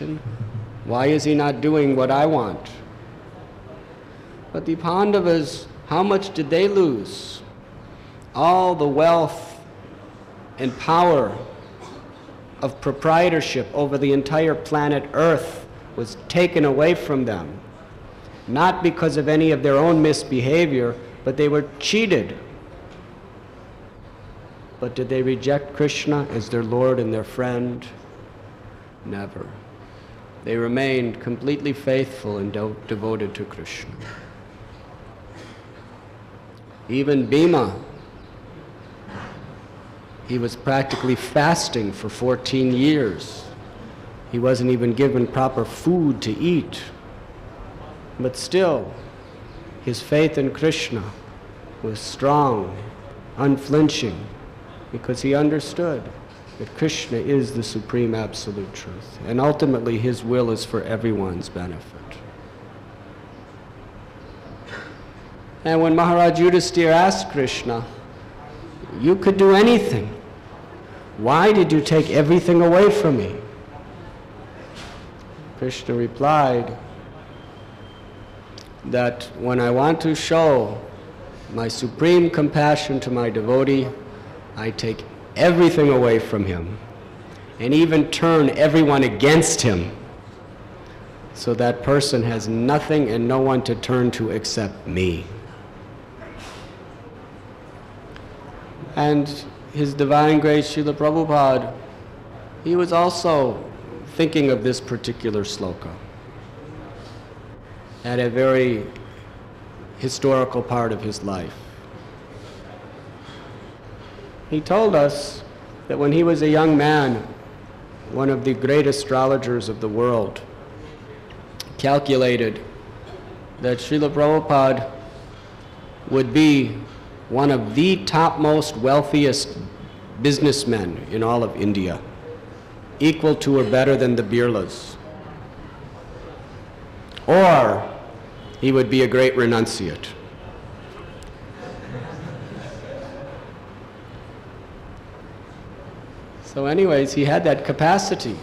question. Why is he not doing what I want? But the Pandavas, how much did they lose? All the wealth and power of proprietorship over the entire planet Earth was taken away from them. Not because of any of their own misbehavior, but they were cheated. But did they reject Krishna as their Lord and their friend? Never. They remained completely faithful and devoted to Krishna. Even Bhima, he was practically fasting for 14 years. He wasn't even given proper food to eat. But still, his faith in Krishna was strong, unflinching, because he understood that Krishna is the supreme absolute truth, and ultimately his will is for everyone's benefit. And when Maharaj Yudhisthira asked Krishna, "You could do anything. Why did you take everything away from me?" Krishna replied that when I want to show my supreme compassion to my devotee, I take everything away from him and even turn everyone against him, so that person has nothing and no one to turn to except me. And His Divine Grace Srila Prabhupada, he was also thinking of this particular sloka at a very historical part of his life. He told us that when he was a young man, one of the great astrologers of the world calculated that Srila Prabhupada would be one of the topmost wealthiest businessmen in all of India, equal to or better than the Birlas. Or he would be a great renunciate. So anyways, he had that capacity.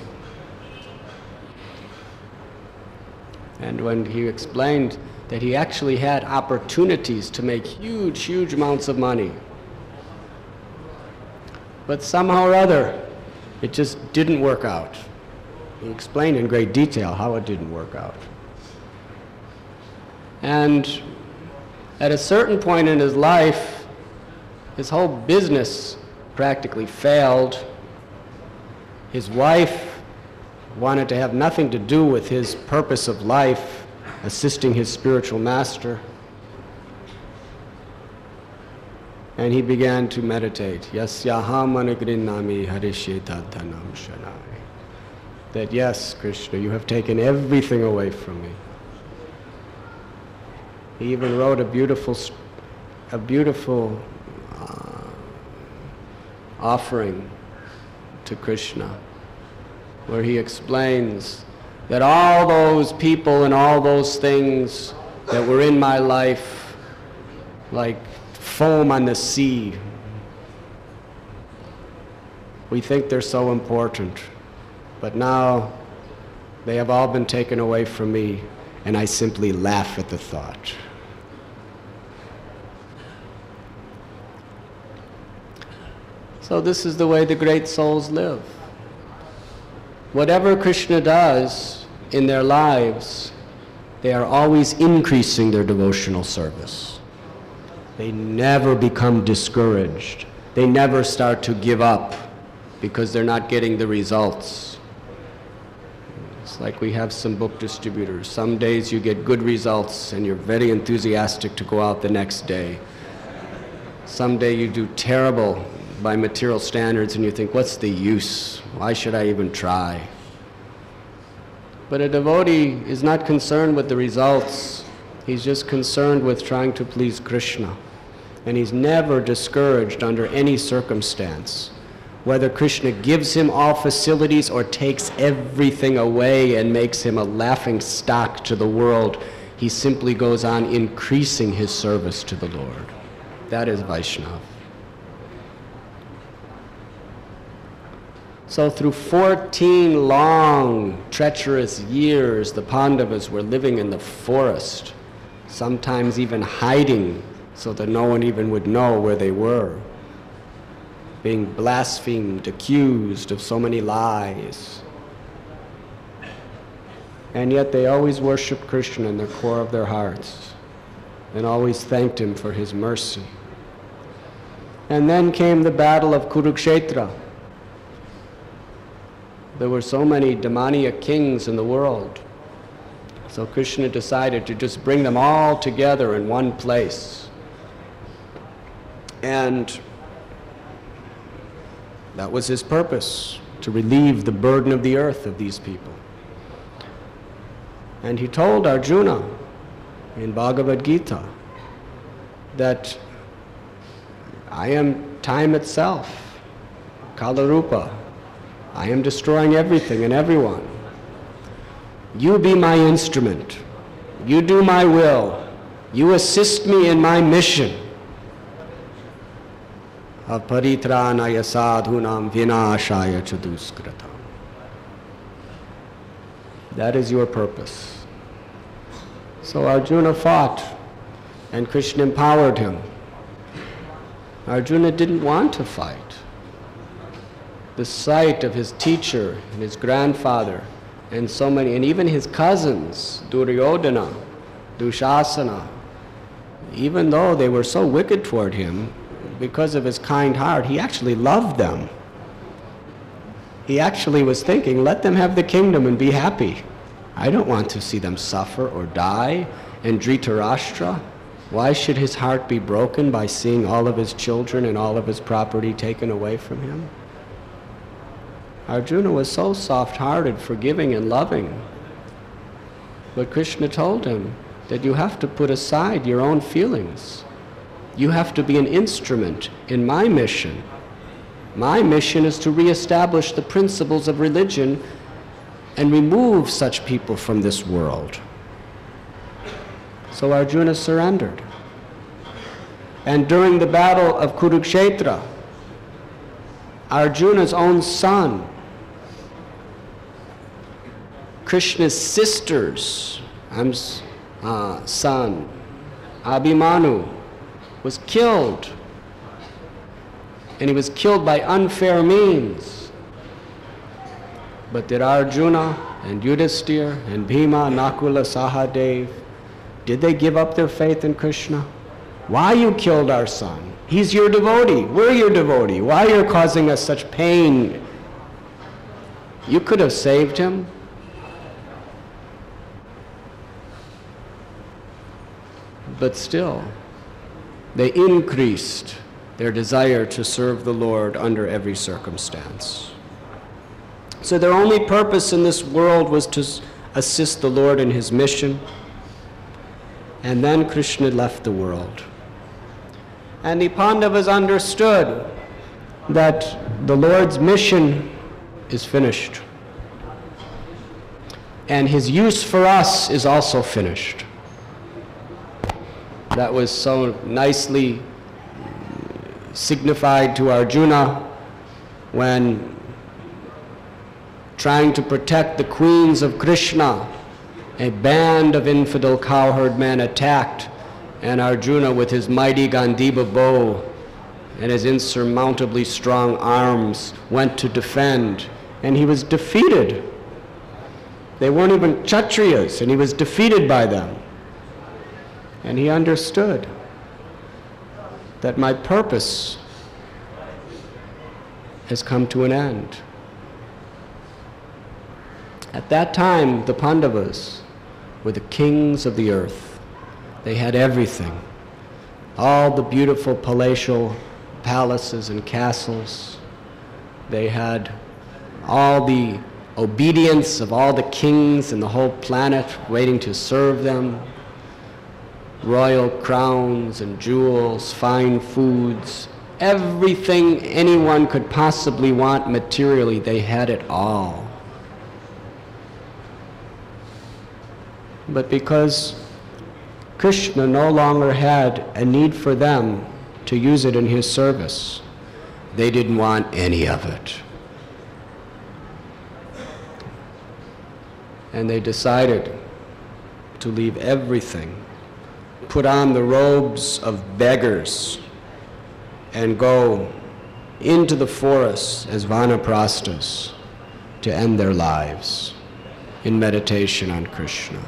And when he explained that he actually had opportunities to make huge, huge amounts of money, but somehow or other, it just didn't work out. He explained in great detail how it didn't work out. And at a certain point in his life, his whole business practically failed. His wife wanted to have nothing to do with his purpose of life, assisting his spiritual master. And he began to meditate. Yasyaham anagrinnami harishetadhanam shanai. That yes, Krishna, you have taken everything away from me. He even wrote a beautiful offering to Krishna, where he explains that all those people and all those things that were in my life, like foam on the sea, we think they're so important, but now they have all been taken away from me, and I simply laugh at the thought. So this is the way the great souls live. Whatever Krishna does in their lives, they are always increasing their devotional service. They never become discouraged. They never start to give up because they're not getting the results. It's like we have some book distributors. Some days you get good results and you're very enthusiastic to go out the next day. Someday you do terrible by material standards and you think, what's the use? Why should I even try? But a devotee is not concerned with the results. He's just concerned with trying to please Krishna. And he's never discouraged under any circumstance. Whether Krishna gives him all facilities or takes everything away and makes him a laughing stock to the world, he simply goes on increasing his service to the Lord. That is Vaishnava. So through 14 long, treacherous years, the Pandavas were living in the forest, sometimes even hiding so that no one even would know where they were, being blasphemed, accused of so many lies. And yet they always worshiped Krishna in the core of their hearts and always thanked him for his mercy. And then came the battle of Kurukshetra. There were so many demoniac kings in the world. So Krishna decided to just bring them all together in one place. And that was his purpose, to relieve the burden of the earth of these people. And he told Arjuna in Bhagavad Gita that I am time itself, Kalarupa. I am destroying everything and everyone. You be my instrument. You do my will. You assist me in my mission of paritranaya sadhunam vinashaya chaduskritam. That is your purpose. So Arjuna fought, and Krishna empowered him. Arjuna didn't want to fight. The sight of his teacher and his grandfather and so many, and even his cousins, Duryodhana, Dushasana, even though they were so wicked toward him, because of his kind heart, he actually loved them. He actually was thinking, let them have the kingdom and be happy. I don't want to see them suffer or die. And Dhritarashtra, why should his heart be broken by seeing all of his children and all of his property taken away from him? Arjuna was so soft-hearted, forgiving and loving. But Krishna told him that you have to put aside your own feelings. You have to be an instrument in my mission. My mission is to reestablish the principles of religion and remove such people from this world. So Arjuna surrendered. And during the battle of Kurukshetra, Arjuna's own son, Krishna's sister's son, Abhimanyu, was killed. And he was killed by unfair means. But did Arjuna and Yudhisthira and Bhima, Nakula, Sahadev, did they give up their faith in Krishna? Why you killed our son? He's your devotee. We're your devotee. Why you're causing us such pain? You could have saved him. But still, they increased their desire to serve the Lord under every circumstance. So their only purpose in this world was to assist the Lord in his mission. And then Krishna left the world. And the Pandavas understood that the Lord's mission is finished. And his use for us is also finished. That was so nicely signified to Arjuna when, trying to protect the queens of Krishna, a band of infidel cowherd men attacked, and Arjuna, with his mighty Gandiva bow and his insurmountably strong arms, went to defend, and he was defeated. They weren't even Kshatriyas, and he was defeated by them. And he understood that my purpose has come to an end. At that time, the Pandavas were the kings of the earth. They had everything. All the beautiful palatial palaces and castles. They had all the obedience of all the kings in the whole planet waiting to serve them. Royal crowns and jewels, fine foods, everything anyone could possibly want materially, they had it all. But because Krishna no longer had a need for them to use it in his service, they didn't want any of it. and they decided to leave everything, put on the robes of beggars, and go into the forests as vanaprasthas to end their lives in meditation on Krishna.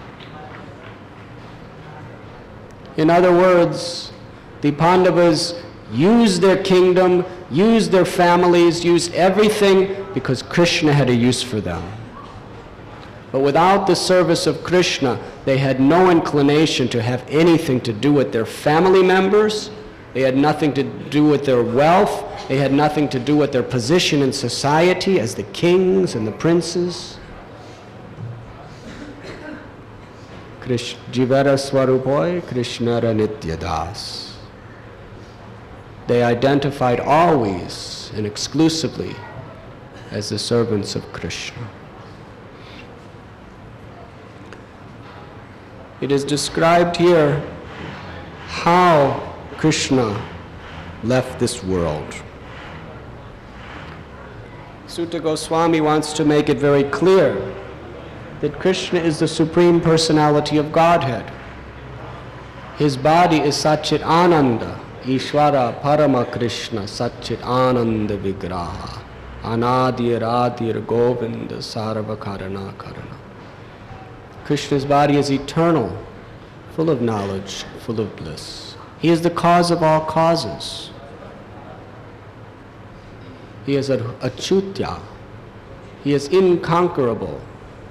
In other words, the Pandavas used their kingdom, used their families, used everything because Krishna had a use for them. But without the service of Krishna, they had no inclination to have anything to do with their family members. They had nothing to do with their wealth. They had nothing to do with their position in society as the kings and the princes. Jivara Swarupoy Krishnara Nityadas. They identified always and exclusively as the servants of Krishna. It is described here how Krishna left this world. Sutta Goswami wants to make it very clear that Krishna is the Supreme Personality of Godhead. His body is Satchit Ananda, Ishvara Parama Krishna, Satchit Ananda Vigraha, Anadir Adir Govinda Sarva Karana Karana. Krishna's body is eternal, full of knowledge, full of bliss. He is the cause of all causes. He is Achutya. He is inconquerable,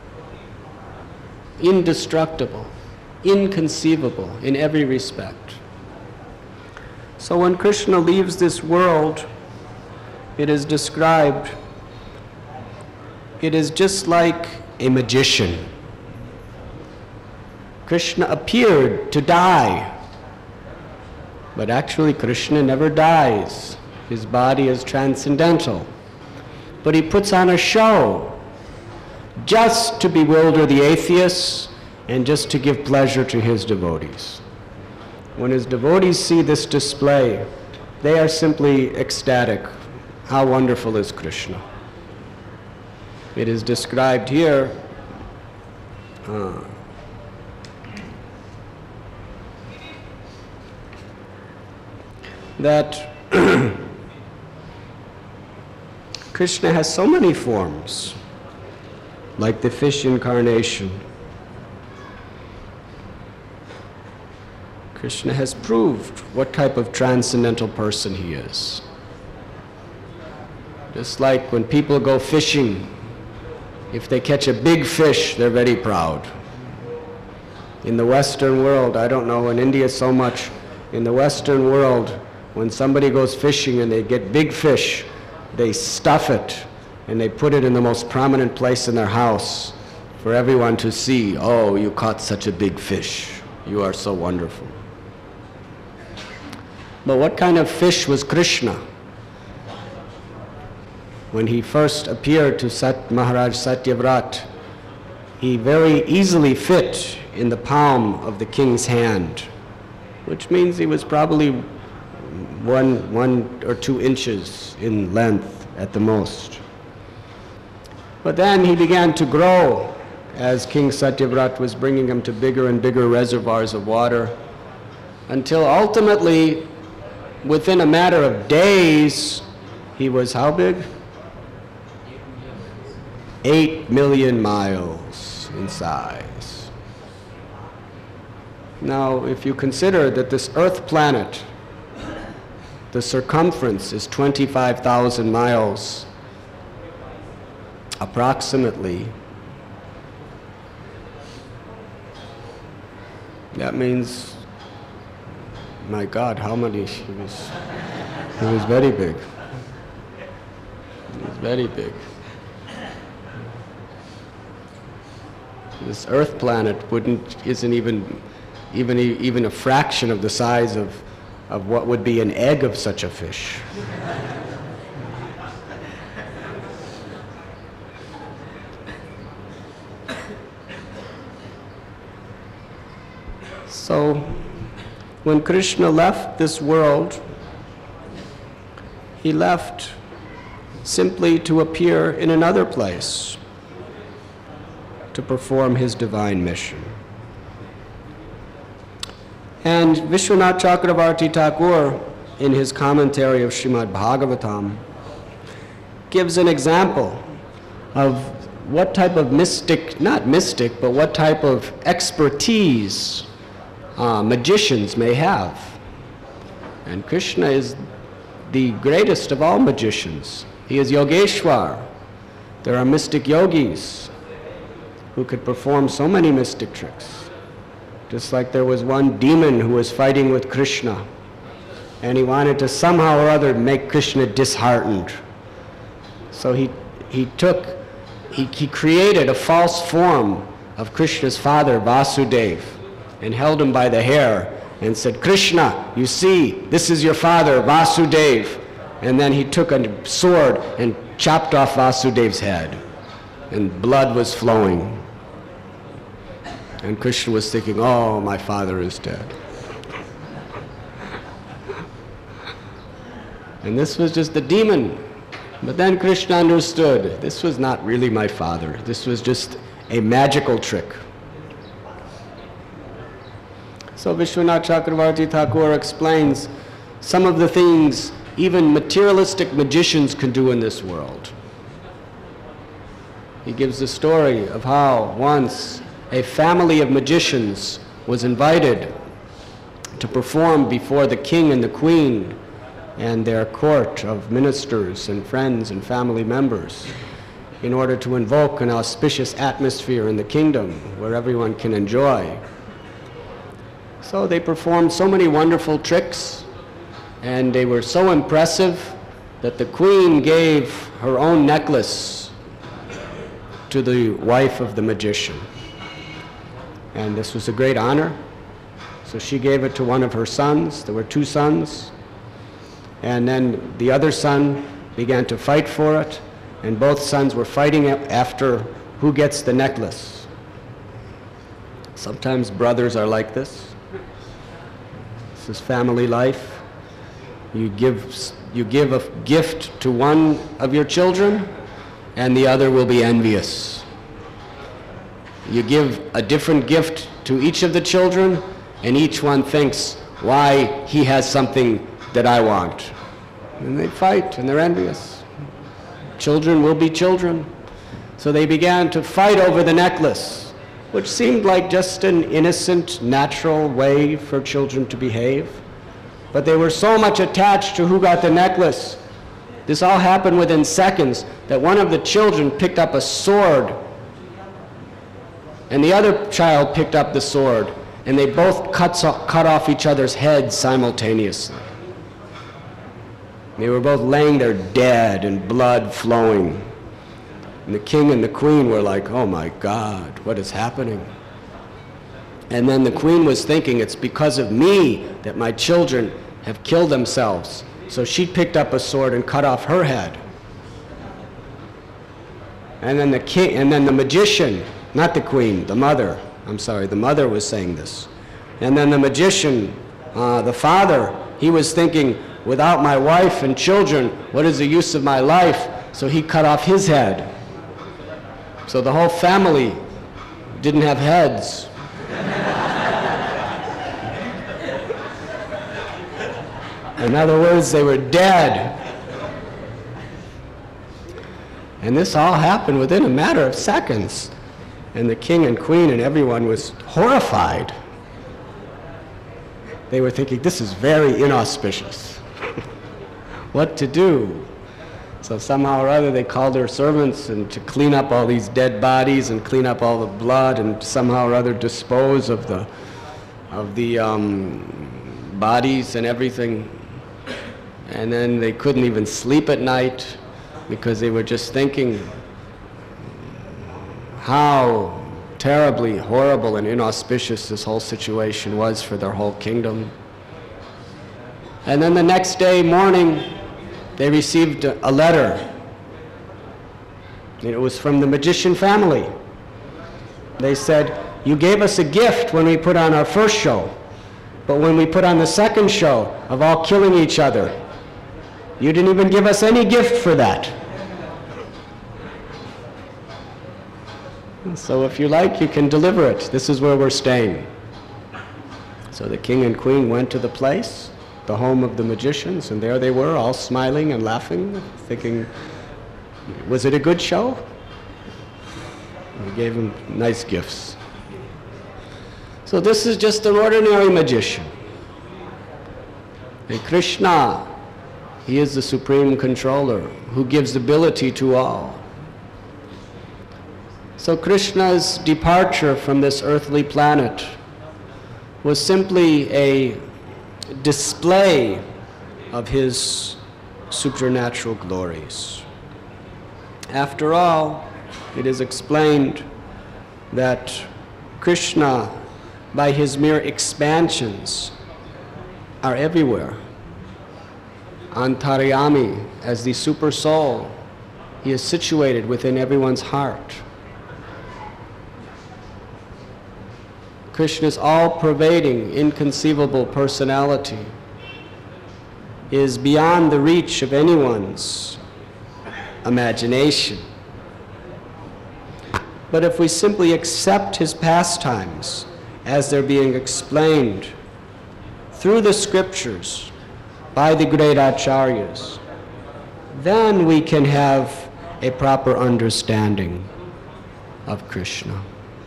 indestructible, inconceivable in every respect. So when Krishna leaves this world, it is described, it is just like a magician. Krishna appeared to die, but actually Krishna never dies. His body is transcendental. But he puts on a show just to bewilder the atheists and just to give pleasure to his devotees. When his devotees see this display, they are simply ecstatic. How wonderful is Krishna? It is described here that Krishna has so many forms, like the fish incarnation. Krishna has proved what type of transcendental person he is. Just like when people go fishing, if they catch a big fish, they're very proud. In the Western world, I don't know, in India so much, in the Western world, when somebody goes fishing and they get big fish, they stuff it and they put it in the most prominent place in their house for everyone to see. Oh, you caught such a big fish. You are so wonderful. But what kind of fish was Krishna? When he first appeared to Maharaj Satyavrat, he very easily fit in the palm of the king's hand, which means he was probably 1 or 2 inches in length at the most. But then he began to grow as King Satyavrat was bringing him to bigger and bigger reservoirs of water, until ultimately, within a matter of days, he was how big? 8 million miles in size. Now, if you consider that this Earth planet, the circumference is 25,000 miles, approximately. That means, my God, how many? He was very big. He was very big. This Earth planet isn't even a fraction of the size of what would be an egg of such a fish. So, when Krishna left this world, he left simply to appear in another place, to perform his divine mission. And Vishwanath Chakravarti Thakur, in his commentary of Srimad Bhagavatam, gives an example of what type of mystic, not mystic, but what type of expertise magicians may have. And Krishna is the greatest of all magicians. He is Yogeshwar. There are mystic yogis who could perform so many mystic tricks. Just like there was one demon who was fighting with Krishna, and he wanted to somehow or other make Krishna disheartened. So he created a false form of Krishna's father, Vasudeva, and held him by the hair and said, "Krishna, you see, this is your father, Vasudeva." And then he took a sword and chopped off Vasudeva's head, and blood was flowing. And Krishna was thinking, "Oh, my father is dead." And this was just the demon. But then Krishna understood, this was not really my father. This was just a magical trick. So Vishwanath Chakravarti Thakur explains some of the things even materialistic magicians can do in this world. He gives the story of how once a family of magicians was invited to perform before the king and the queen and their court of ministers and friends and family members in order to invoke an auspicious atmosphere in the kingdom where everyone can enjoy. So they performed so many wonderful tricks, and they were so impressive that the queen gave her own necklace to the wife of the magician. And this was a great honor. So she gave it to one of her sons. There were two sons. And then the other son began to fight for it, and both sons were fighting after who gets the necklace. Sometimes brothers are like this. This is family life. You give a gift to one of your children, and the other will be envious. You give a different gift to each of the children, and each one thinks, why he has something that I want. And they fight, and they're envious. Children will be children. So they began to fight over the necklace, which seemed like just an innocent, natural way for children to behave. But they were so much attached to who got the necklace. This all happened within seconds, that one of the children picked up a sword, and the other child picked up the sword, and they both cut off each other's heads simultaneously. They were both laying there dead and blood flowing. And the king and the queen were like, oh my God, what is happening? And then the queen was thinking, it's because of me that my children have killed themselves. So she picked up a sword and cut off her head. And then the king, and then the magician, not the queen, the mother, I'm sorry, the mother was saying this. And then the magician, the father, he was thinking, without my wife and children, what is the use of my life? So he cut off his head. So the whole family didn't have heads. In other words, they were dead. And this all happened within a matter of seconds. And the king and queen and everyone was horrified. They were thinking, this is very inauspicious. What to do? So somehow or other they called their servants and to clean up all these dead bodies and clean up all the blood and somehow or other dispose of the bodies and everything. And then they couldn't even sleep at night because they were just thinking how terribly horrible and inauspicious this whole situation was for their whole kingdom. And then the next day morning, they received a letter. And it was from the magician family. They said, you gave us a gift when we put on our first show, but when we put on the second show of all killing each other, you didn't even give us any gift for that. So if you like, you can deliver it. This is where we're staying. So the king and queen went to the place, the home of the magicians, and there they were, all smiling and laughing, thinking, was it a good show? We gave them nice gifts. So this is just an ordinary magician. And Krishna, he is the supreme controller who gives ability to all. So Krishna's departure from this earthly planet was simply a display of his supernatural glories. After all, it is explained that Krishna, by his mere expansions, are everywhere. Antaryami, as the super soul, he is situated within everyone's heart. Krishna's all-pervading, inconceivable personality is beyond the reach of anyone's imagination. But if we simply accept his pastimes as they're being explained through the scriptures by the great acharyas, then we can have a proper understanding of Krishna.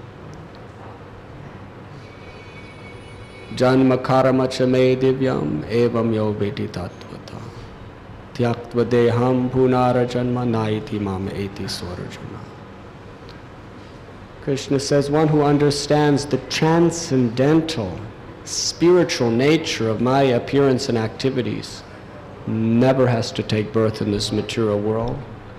Janma karma cha me divyam evam yo vedi tattvata tyaktva deham punara janma naiti mam eti swarajana. Krishna says, one who understands the transcendental, spiritual nature of my appearance and activities never has to take birth in this material world,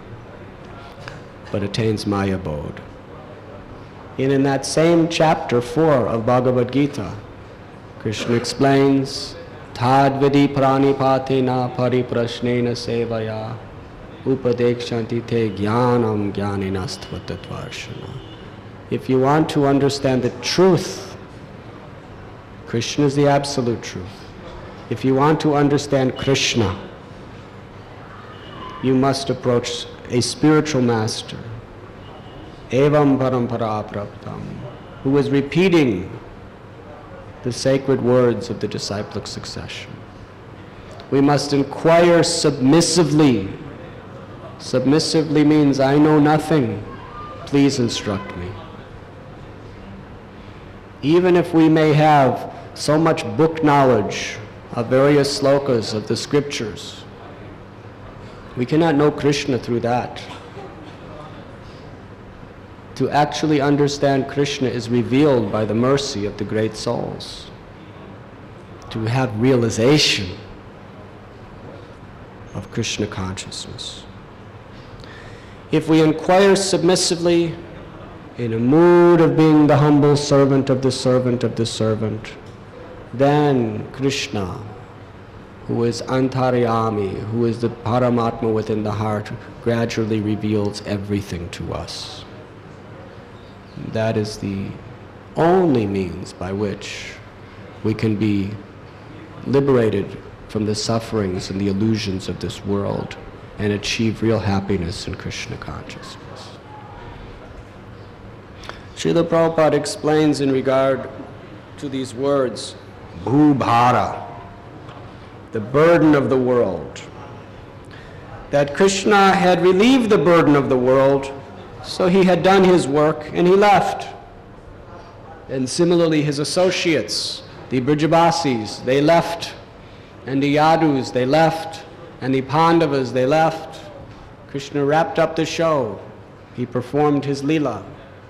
but attains my abode. And in that same chapter 4 of Bhagavad Gita, Krishna explains, Tadvidi pranipatena pariprashnena sevaya upadekshanti te jnanam jnaninastvatatvarshana. If you want to understand the truth, Krishna is the absolute truth. If you want to understand Krishna, you must approach a spiritual master, evam parampara praptam, who is repeating the sacred words of the disciplic succession. We must inquire submissively. Submissively means, I know nothing, please instruct me. Even if we may have so much book knowledge of various slokas of the scriptures, we cannot know Krishna through that. To actually understand Krishna is revealed by the mercy of the great souls. To have realization of Krishna consciousness. If we inquire submissively, in a mood of being the humble servant of the servant of the servant, then Krishna, who is Antaryami, who is the Paramatma within the heart, gradually reveals everything to us. That is the only means by which we can be liberated from the sufferings and the illusions of this world and achieve real happiness in Krishna consciousness. Srila Prabhupada explains in regard to these words, Bhubhara, the burden of the world, that Krishna had relieved the burden of the world, so he had done his work and he left. And similarly his associates, the Brijabasis, they left, and the Yadus, they left, and the Pandavas, they left. Krishna wrapped up the show. He performed his Leela.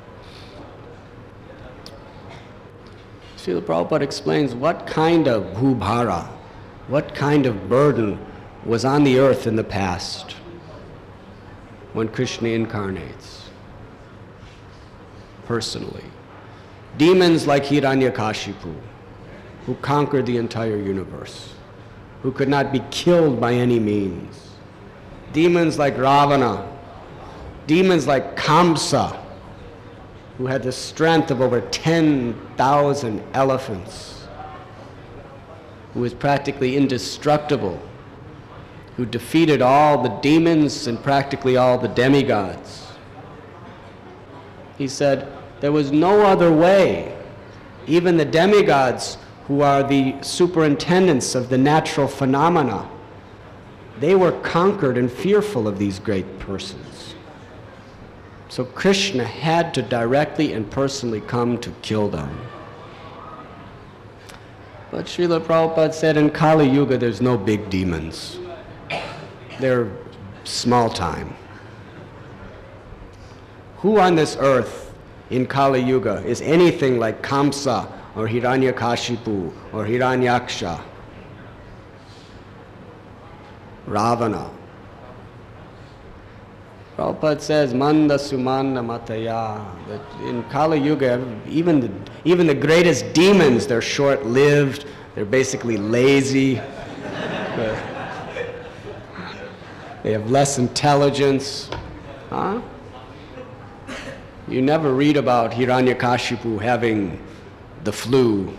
Srila Prabhupada explains what kind of bhubhara, what kind of burden was on the earth in the past when Krishna incarnates personally. Demons like Hiranyakashipu, who conquered the entire universe, who could not be killed by any means. Demons like Ravana, demons like Kamsa, who had the strength of over 10,000 elephants, who was practically indestructible, who defeated all the demons and practically all the demigods. He said, there was no other way. Even the demigods, who are the superintendents of the natural phenomena, they were conquered and fearful of these great persons. So Krishna had to directly and personally come to kill them. But Srila Prabhupada said in Kali Yuga there's no big demons. They're small time. Who on this earth in Kali Yuga is anything like Kamsa or Hiranyakashipu or Hiranyaksha, Ravana? Prabhupada says, Manda Sumanda Mataya, that in Kali Yuga, even the greatest demons, they're short-lived, they're basically lazy, they have less intelligence. Huh? You never read about Hiranyakashipu having the flu,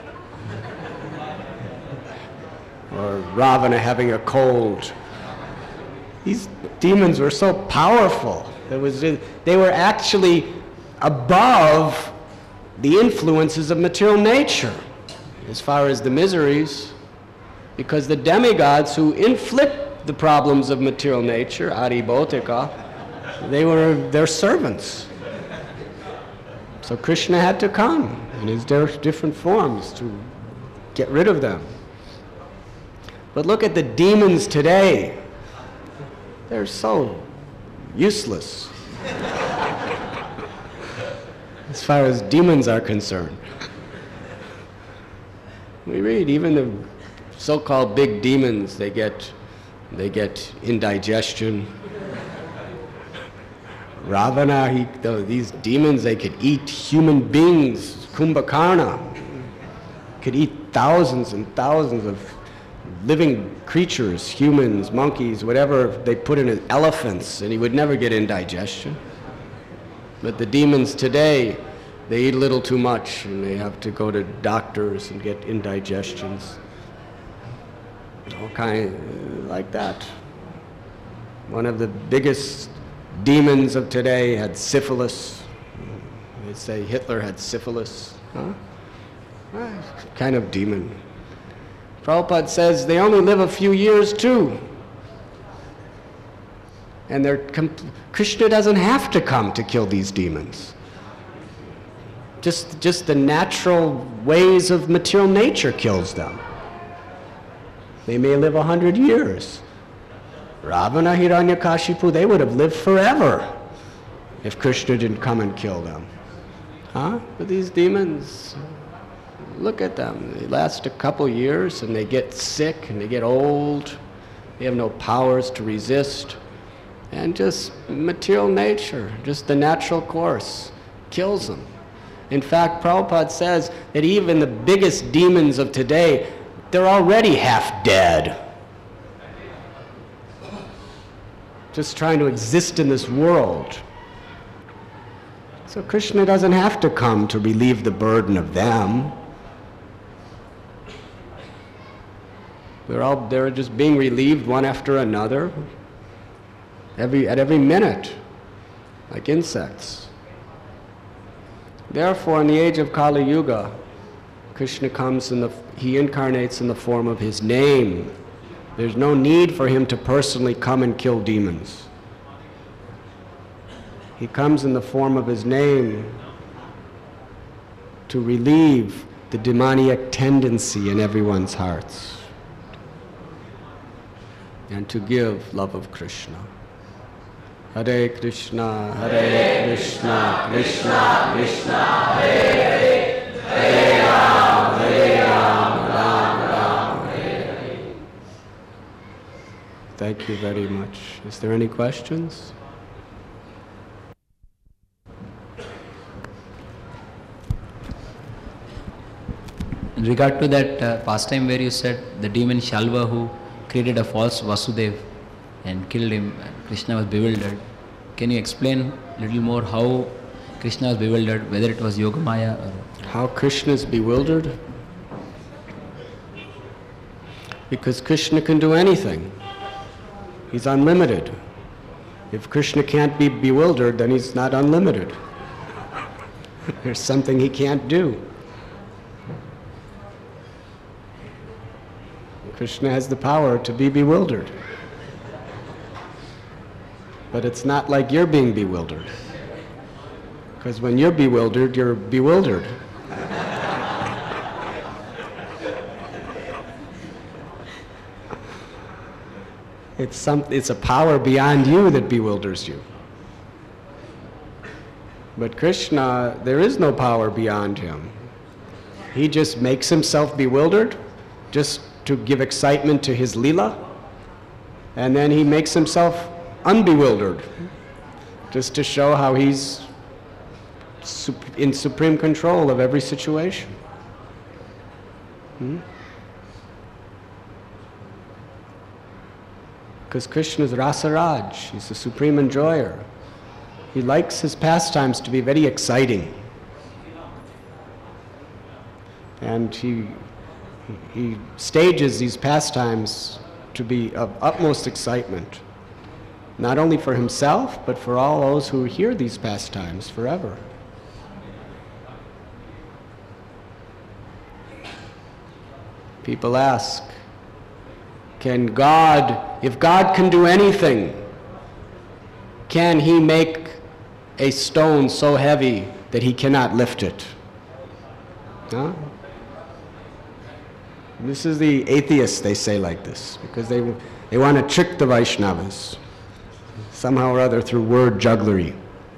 or Ravana having a cold. These demons were so powerful. They were actually above the influences of material nature as far as the miseries, because the demigods who inflict the problems of material nature, Adi Bhotika, they were their servants. So Krishna had to come in his different forms to get rid of them. But look at the demons today. They're so useless as far as demons are concerned. We read even the so-called big demons, they get indigestion. Ravana, these demons, they could eat human beings. Kumbhakarna could eat thousands and thousands of living creatures, humans, monkeys, whatever they put in elephants, and he would never get indigestion. But the demons today, they eat a little too much, and they have to go to doctors and get indigestions. All kind like that. One of the biggest demons of today had syphilis. They say Hitler had syphilis. Huh? Kind of demon. Prabhupada says they only live a few years too. And Krishna doesn't have to come to kill these demons. Just the natural ways of material nature kills them. They may live 100 years. Ravana, Hiranyakashipu, they would have lived forever if Krishna didn't come and kill them. Huh? But these demons, look at them. They last a couple years and they get sick and they get old. They have no powers to resist. And just material nature, just the natural course, kills them. In fact, Prabhupada says that even the biggest demons of today, they're already half dead. Just trying to exist in this world. So Krishna doesn't have to come to relieve the burden of them. They're just being relieved one after another, at every minute, like insects. Therefore, in the age of Kali Yuga, Krishna comes he incarnates in the form of his name. There's no need for him to personally come and kill demons. He comes in the form of his name to relieve the demoniac tendency in everyone's hearts and to give love of Krishna. Hare Krishna, Hare Krishna, Krishna Krishna, Hare Hare, Hare Ram, Ram Ram, Hare Hare. Thank you very much. Is there any questions? In regard to that pastime where you said the demon Shalva who created a false Vasudev and killed him, Krishna was bewildered. Can you explain a little more how Krishna was bewildered, whether it was Yogamaya or... How Krishna is bewildered? Because Krishna can do anything. He's unlimited. If Krishna can't be bewildered, then he's not unlimited. There's something he can't do. Krishna has the power to be bewildered. But it's not like you're being bewildered. Because when you're bewildered, you're bewildered. It's a power beyond you that bewilders you. But Krishna, there is no power beyond him. He just makes himself bewildered just to give excitement to his lila, and then he makes himself unbewildered just to show how he's in supreme control of every situation. Because Krishna is Rasaraj, he's the supreme enjoyer. He likes his pastimes to be very exciting. And he stages these pastimes to be of utmost excitement, not only for himself, but for all those who hear these pastimes forever. People ask, if God can do anything, can he make a stone so heavy that he cannot lift it? Huh? This is the atheists, they say like this, because they want to trick the Vaishnavas, somehow or other through word jugglery.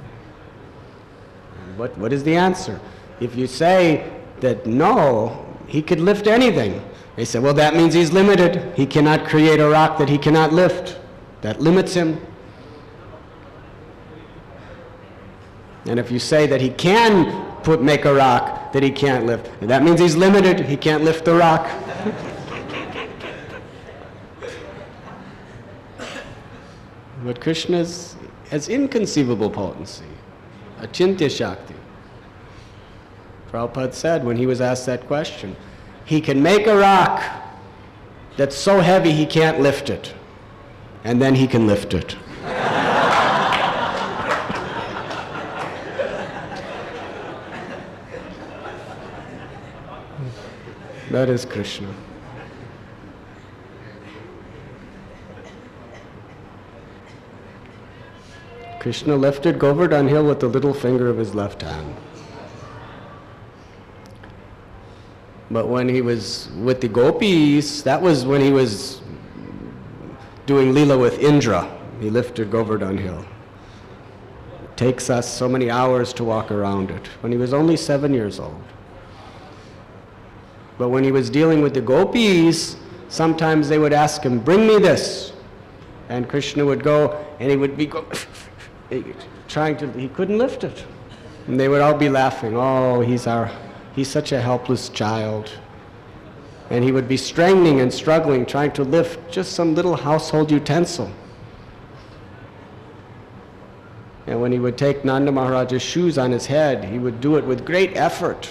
What is the answer? If you say that no, he could lift anything, they say, well, that means he's limited. He cannot create a rock that he cannot lift. That limits him. And if you say that he can make a rock that he can't lift, that means he's limited. He can't lift the rock. But Krishna has inconceivable potency, achintya shakti. Prabhupada said when he was asked that question, he can make a rock that's so heavy he can't lift it, and then he can lift it. That is Krishna. Krishna lifted Govardhan Hill with the little finger of his left hand. But when he was with the gopis, that was when he was doing Leela with Indra. He lifted Govardhan Hill. It takes us so many hours to walk around it, when he was only 7 years old. But when he was dealing with the gopis, sometimes they would ask him, bring me this. And Krishna would go, and he would be he couldn't lift it. And they would all be laughing, oh, he's such a helpless child. And he would be straining and struggling, trying to lift just some little household utensil. And when he would take Nanda Maharaj's shoes on his head, he would do it with great effort.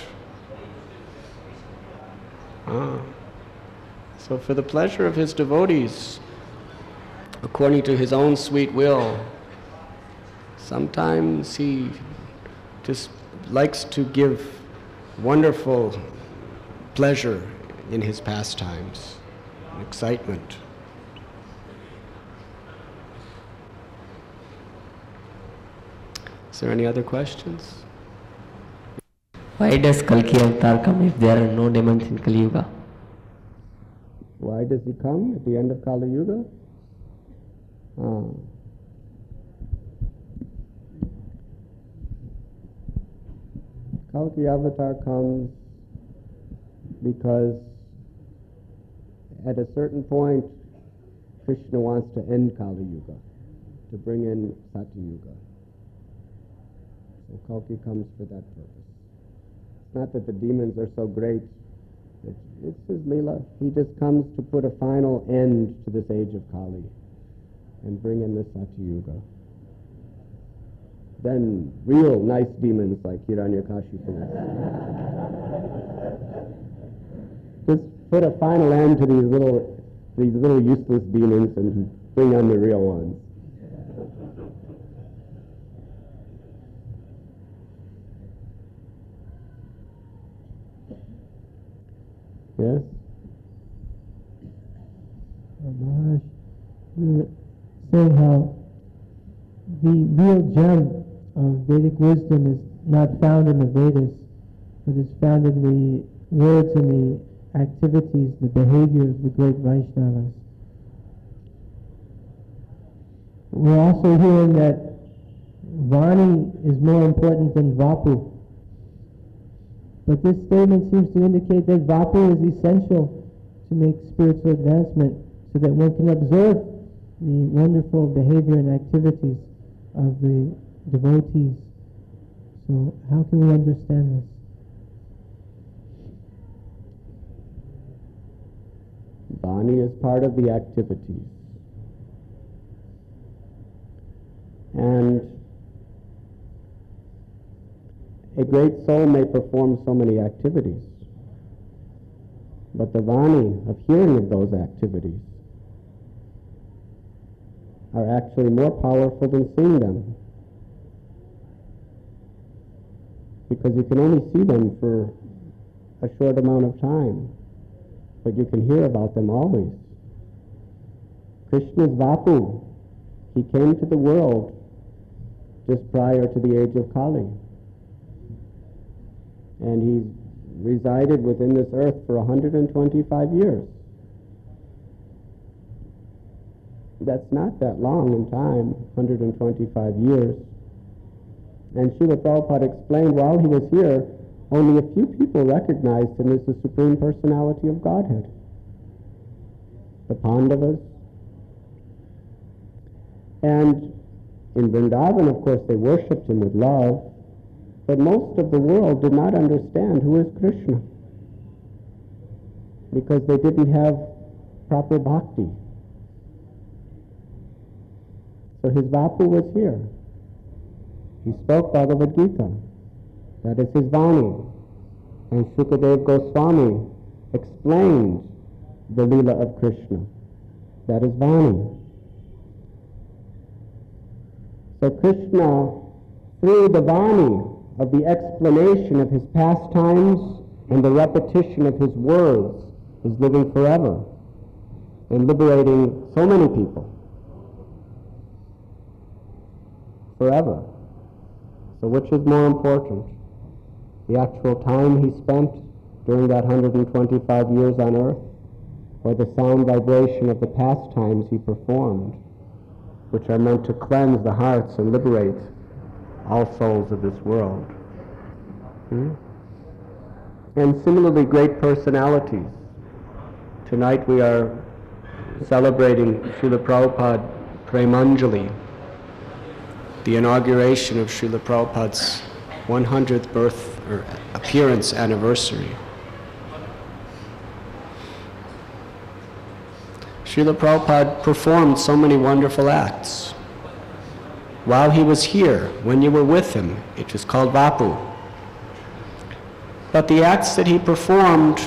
So for the pleasure of his devotees, according to his own sweet will, sometimes he just likes to give wonderful pleasure in his pastimes, excitement. Is there any other questions? Why does Kalki Avatar come if there are no demons in Kali Yuga? Why does he come at the end of Kali Yuga? Kalki Avatar comes because at a certain point Krishna wants to end Kali Yuga, to bring in Satya Yuga. So Kalki comes for that purpose. It's not that the demons are so great. It's his Leela. He just comes to put a final end to this age of Kali and bring in the Satya Yuga. Then real nice demons like Hiranyakashipu. Just put a final end to these little useless demons and bring on the real ones. Yes? Maharaj, you were saying how the real gem of Vedic wisdom is not found in the Vedas, but is found in the words and the activities, the behavior of the great Vaishnavas. We're also hearing that Vani is more important than Vapu. But this statement seems to indicate that Vapu is essential to make spiritual advancement, so that one can observe the wonderful behavior and activities of the devotees. So how can we understand this? Vani is part of the activities. And a great soul may perform so many activities, but the Vani of hearing of those activities are actually more powerful than seeing them, because you can only see them for a short amount of time, but you can hear about them always. Krishna's Vapu, he came to the world just prior to the age of Kali, and he resided within this earth for 125 years. That's not that long in time, 125 years. And Srila Prabhupada explained while he was here, only a few people recognized him as the Supreme Personality of Godhead. The Pandavas. And in Vrindavan, of course, they worshipped him with love, but most of the world did not understand who is Krishna, because they didn't have proper bhakti. So his Vapu was here. He spoke Bhagavad Gita. That is his Vani. And Shukadev Goswami explained the Leela of Krishna. That is Vani. So Krishna, through the Vani of the explanation of his pastimes and the repetition of his words, is living forever and liberating so many people. Forever. So which is more important? The actual time he spent during that 125 years on earth, or the sound vibration of the pastimes he performed, which are meant to cleanse the hearts and liberate all souls of this world? And similarly, great personalities. Tonight we are celebrating Srila Prabhupada Premanjali, the inauguration of Srila Prabhupada's 100th birth or appearance anniversary. Srila Prabhupada performed so many wonderful acts. While he was here, when you were with him, it was called Vapu. But the acts that he performed,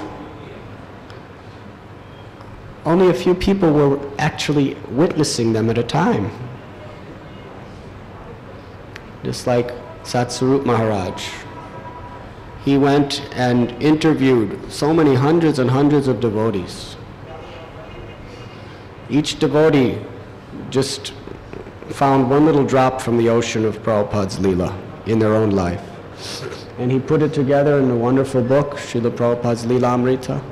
only a few people were actually witnessing them at a time. Just like Satsarup Maharaj. He went and interviewed so many hundreds and hundreds of devotees. Each devotee just found one little drop from the ocean of Prabhupada's Leela in their own life. And he put it together in a wonderful book, Srila Prabhupada's Leelamrita.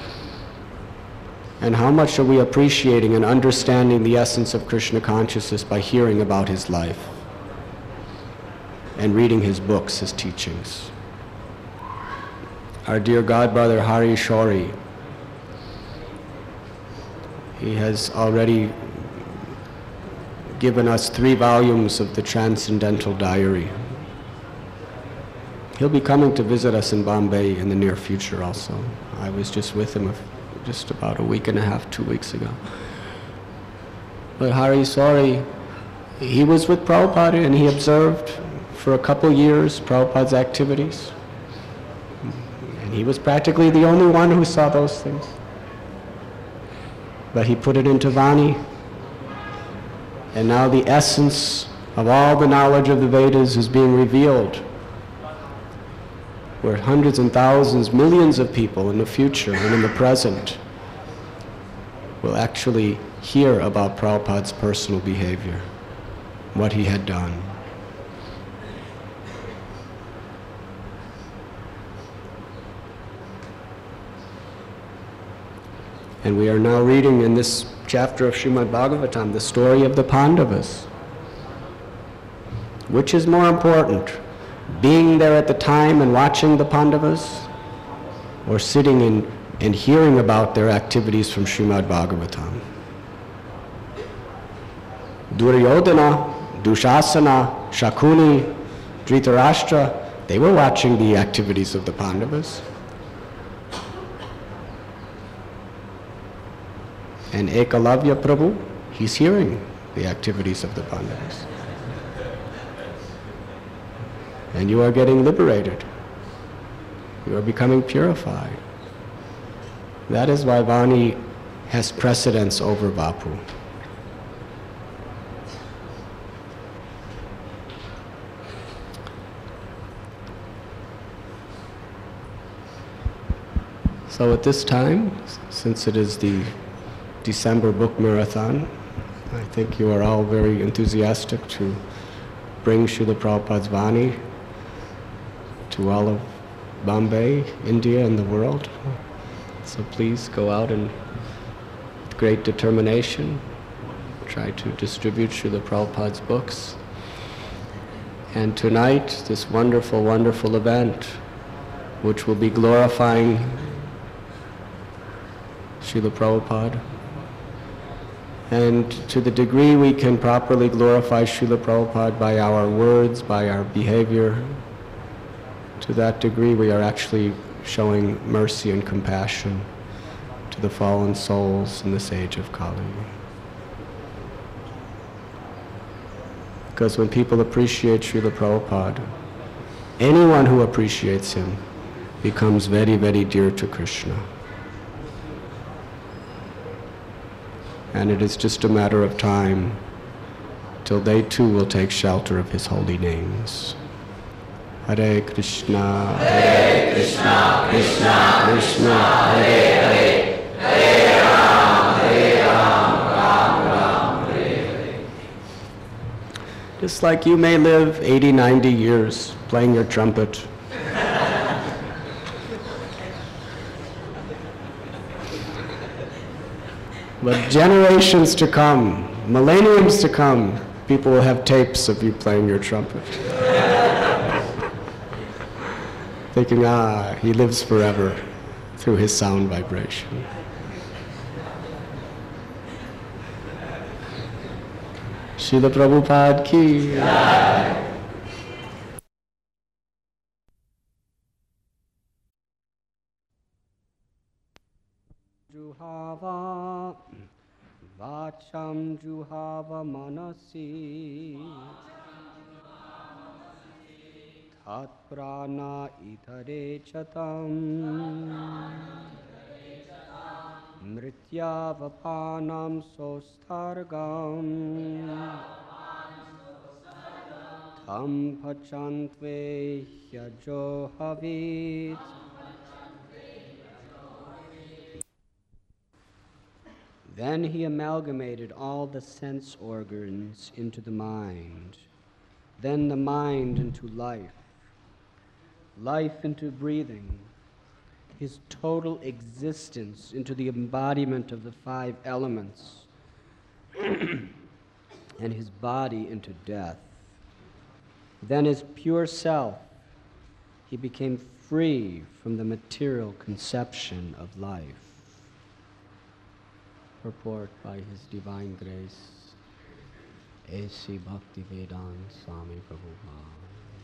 And how much are we appreciating and understanding the essence of Krishna consciousness by hearing about his life and reading his books, his teachings. Our dear godbrother Hari Shori, he has already given us 3 volumes of the Transcendental Diary. He'll be coming to visit us in Bombay in the near future also. I was just with him just about a week and a half, 2 weeks ago. But Hari Shori, he was with Prabhupada and he observed for a couple years Prabhupada's activities. And he was practically the only one who saw those things. But he put it into Vani. And now the essence of all the knowledge of the Vedas is being revealed where hundreds and thousands, millions of people in the future and in the present will actually hear about Prabhupada's personal behavior, what he had done. And we are now reading in this chapter of Srimad Bhagavatam the story of the Pandavas. Which is more important, being there at the time and watching the Pandavas, or sitting and hearing about their activities from Srimad Bhagavatam? Duryodhana, Dushasana, Shakuni, Dhritarashtra, they were watching the activities of the Pandavas. And Ekalavya Prabhu, he's hearing the activities of the Pandavas. And you are getting liberated. You are becoming purified. That is why Vani has precedence over Vapu. So at this time, since it is the December book marathon, I think you are all very enthusiastic to bring Srila Prabhupada's Vani to all of Bombay, India, and the world. So please go out and with great determination try to distribute Srila Prabhupada's books. And tonight, this wonderful, wonderful event, which will be glorifying Srila Prabhupada. And to the degree we can properly glorify Srila Prabhupada by our words, by our behavior, to that degree we are actually showing mercy and compassion to the fallen souls in this age of Kali. Because when people appreciate Srila Prabhupada, anyone who appreciates him becomes very, very dear to Krishna. And it is just a matter of time till they too will take shelter of his holy names. Hare Krishna, Hare Krishna, Krishna Krishna, Hare Hare, Hare Ram, Ram Ram, Hare Hare. Just like you may live 80, 90 years playing your trumpet, but generations to come, millenniums to come, people will have tapes of you playing your trumpet. Thinking, he lives forever through his sound vibration. Srila Prabhupada ki. Juhava vacham juhava manasi tat prana ithare chatam mrityavapanam sosthargam tam pachantve hyajo havit. Then he amalgamated all the sense organs into the mind, then the mind into life, life into breathing, his total existence into the embodiment of the 5 elements, and his body into death. Then as pure self, he became free from the material conception of life. Purport by His Divine Grace, A.C. Bhaktivedanta Swami Prabhupada.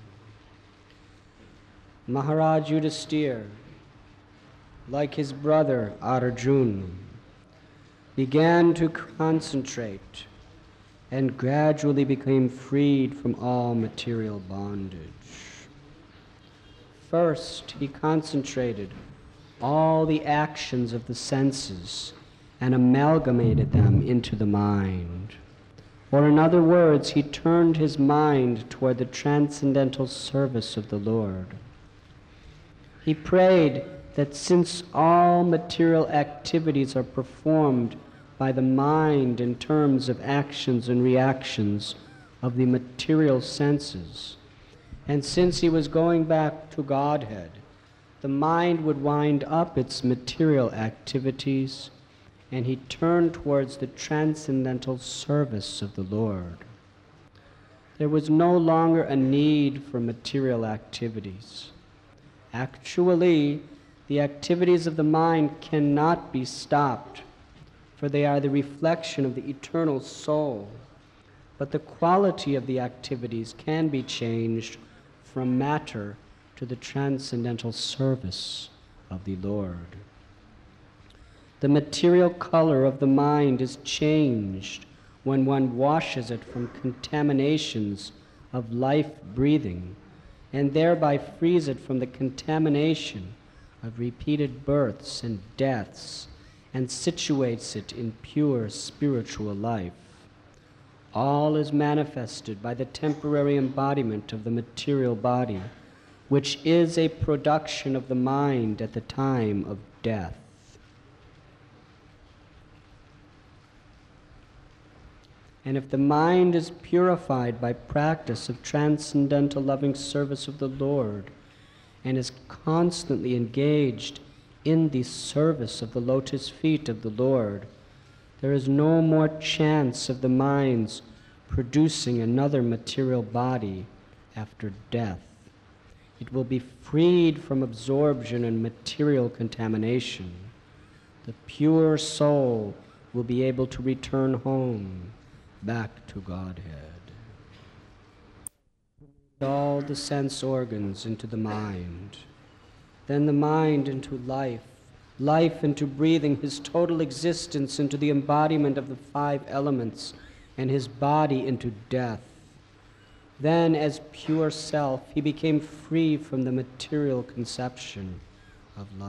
Maharaj Yudhisthira, like his brother Arjuna, began to concentrate and gradually became freed from all material bondage. First, he concentrated all the actions of the senses and amalgamated them into the mind. Or in other words, he turned his mind toward the transcendental service of the Lord. He prayed that since all material activities are performed by the mind in terms of actions and reactions of the material senses, and since he was going back to Godhead, the mind would wind up its material activities, and he turned towards the transcendental service of the Lord. There was no longer a need for material activities. Actually, the activities of the mind cannot be stopped, for they are the reflection of the eternal soul. But the quality of the activities can be changed from matter to the transcendental service of the Lord. The material color of the mind is changed when one washes it from contaminations of life-breathing, and thereby frees it from the contamination of repeated births and deaths, and situates it in pure spiritual life. All is manifested by the temporary embodiment of the material body, which is a production of the mind at the time of death. And if the mind is purified by practice of transcendental loving service of the Lord, and is constantly engaged in the service of the lotus feet of the Lord, there is no more chance of the mind's producing another material body after death. It will be freed from absorption and material contamination. The pure soul will be able to return home, back to Godhead. All the sense organs into the mind, then the mind into life, life into breathing, his total existence into the embodiment of the 5 elements, and his body into death. Then, as pure self, he became free from the material conception of life.